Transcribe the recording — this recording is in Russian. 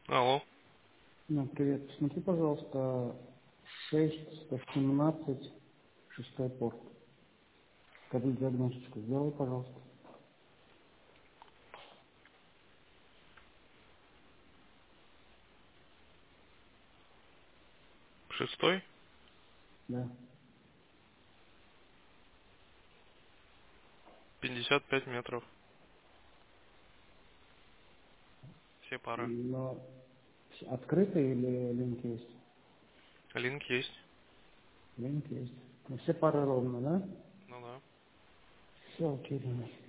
Алло. Ну, привет. Посмотри, пожалуйста, 6-117, шестой порт. Скажи диагностику. Сделай, пожалуйста. Шестой? Да. 55 метров. Все пары. Но открытый или линк есть? Линк есть. Линк есть. Ну, все пары ровно, да? Ну да. Все, окей, давай.